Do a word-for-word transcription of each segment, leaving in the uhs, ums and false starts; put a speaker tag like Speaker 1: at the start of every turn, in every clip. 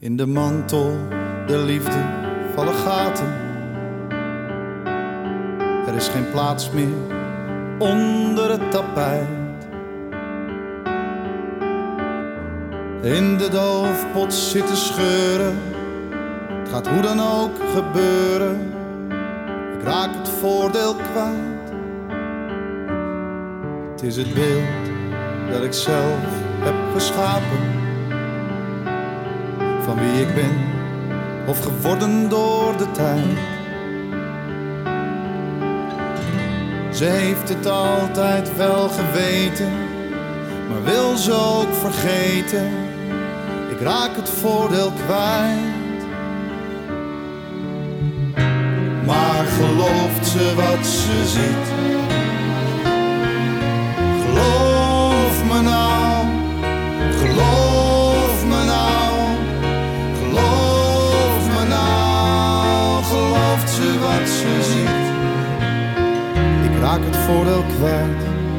Speaker 1: In de mantel der liefde vallen gaten. Er is geen plaats meer onder het tapijt. In de doofpot zitten scheuren. Het gaat hoe dan ook gebeuren. Ik raak het voordeel kwijt. Het is het beeld dat ik zelf heb geschapen. Van wie ik ben of geworden door de tijd. Ze heeft het altijd wel geweten, maar wil ze ook vergeten. Ik raak het voordeel kwijt. Maar gelooft ze wat ze ziet? Geloof me nou, geloof me nou, geloof me nou. Gelooft ze wat ze ziet? Ik raak het voordeel kwijt.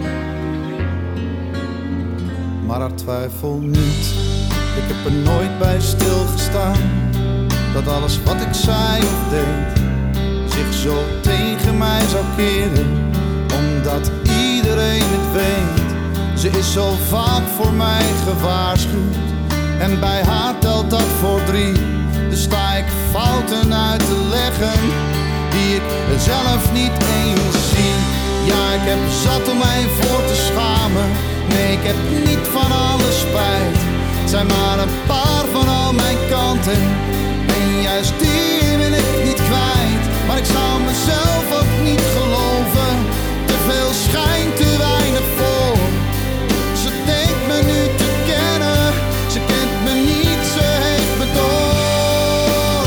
Speaker 1: Maar haar twijfel niet. Ik heb er nooit bij stilgestaan dat alles wat ik zei of deed zich zo tegen mij zou keren, omdat iedereen het weet. Ze is zo vaak voor mij gewaarschuwd en bij haar telt dat voor drie. Dus sta ik fouten uit te leggen die ik zelf niet eens zie. Ja, ik heb zat om mij voor te schamen. Nee, ik heb niet van alles spijt. Het zijn maar een paar van al mijn kanten en juist die wil ik niet kwijt. Maar ik zou mezelf ook niet geloven. Te veel schijnt, te weinig voor. Ze denkt me nu te kennen. Ze kent me niet, ze heeft me door.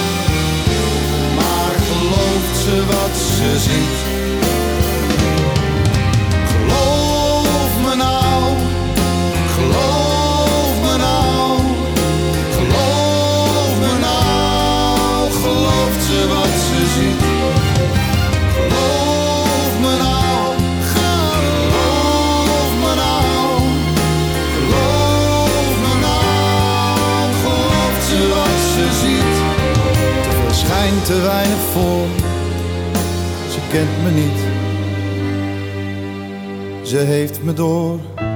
Speaker 1: Maar gelooft ze wat ze ziet? Geloof me nou, geloof me nou, geloof me nou. Gelooft ze wat ze ziet? Geloof me nou, geloof me nou, geloof me nou. Gelooft ze wat ze ziet? Te veel schijnt, te weinig voor. Ze kent me niet. Ze heeft me door.